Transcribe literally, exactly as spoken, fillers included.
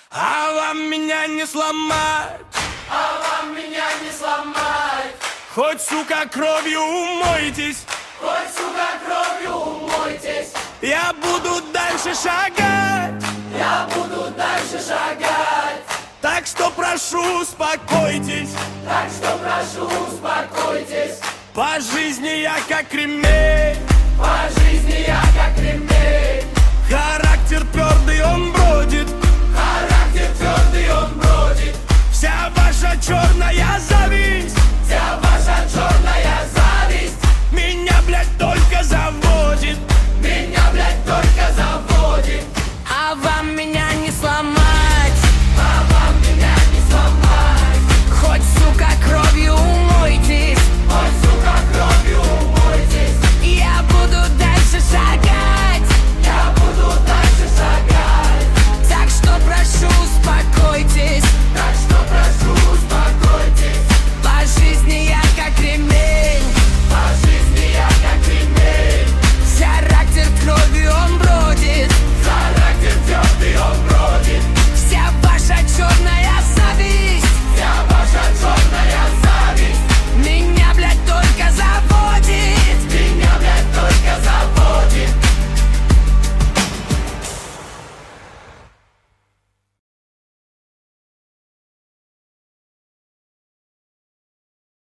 А вам меня не сломать, а вам меня не сломать. Хоть, сука, кровью умойтесь, хоть, сука, кровью умойтесь. Я буду дальше шагать, я буду дальше шагать. Так что прошу, успокойтесь, так что прошу, успокойтесь. По жизни я как ремень, по жизни я как ремень. Характер твердый, он бродит,